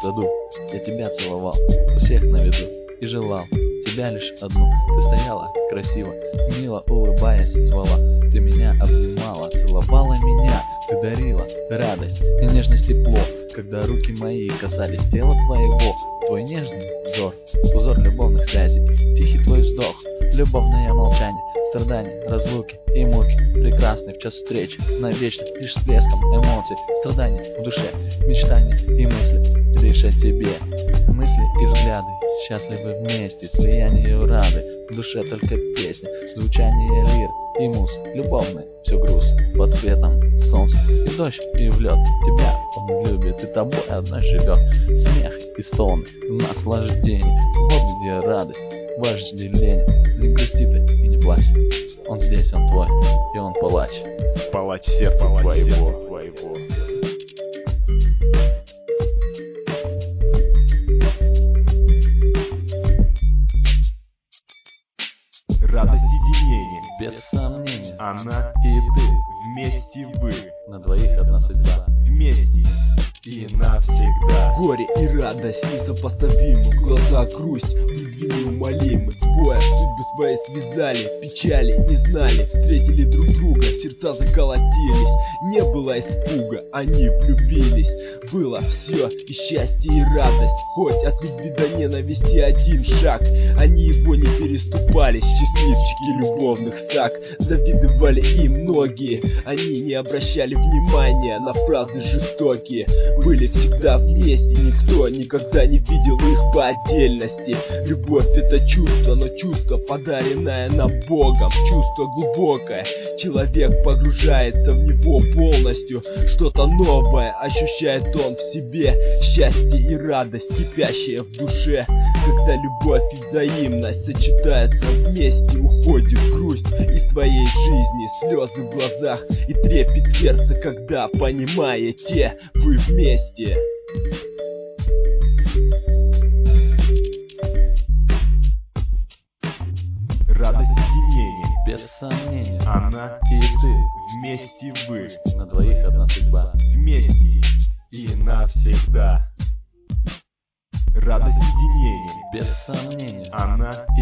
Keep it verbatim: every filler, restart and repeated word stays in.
саду я тебя целовал, у всех на виду, и желал тебя лишь одну. Ты стояла красиво, мило улыбаясь звала, ты меня обнимала, целовала меня, ты дарила радость и нежность, тепло, когда руки мои касались тела твоего. Твой нежный взор, узор любовных связей, тихий твой вздох, любовное молчание, страдания, разлуки и муки, прекрасный в час встречи, навечно лишь с плеском эмоций, страдания в душе, мечтания и мысли лишь о тебе. Мысли и взгляды счастливы вместе, слиянию рады, в душе только песня, звучание лир и муз, любовный, все груз, под светом солнца и дождь, и в лед. Тебя он любит, и тобой одной живет, смех и стоны, наслаждение, вот где радость, вожделение. Не грусти ты и не плачь, он здесь, он твой, и он палач, палач сердца твоего, твоего. Радость единения, без сомнения, она и ты, вместе вы, на двоих одна судьба, вместе и навсегда. Горе и радость несопоставимы, в глазах грусть, в любви неумолимы. Двое судьбы свои связали, печали не знали, встретили друг друга, сердца заколотились, не было испуга, они влюбились. Было все и счастье, и радость, хоть от любви до ненависти один шаг, они его не переступали, счастливчики любовных саг. Завидовали им многие, они не обращали внимания на фразы жестокие. Были всегда вместе, никто никогда не видел их по отдельности. Любовь — это чувство, но чувство, подаренное нам Богом, чувство глубокое. Человек погружается в него полностью, что-то новое ощущает он в себе. Счастье и радость, кипящие в душе. Когда любовь и взаимность сочетаются вместе, уходит грусть из твоей жизни, слезы в глазах и трепет сердца, когда понимаете, вы вместе. Радость единения, без сомнения, она и ты, вместе вы, на двоих одна судьба, вместе и навсегда. Радость единения, без сомнения, она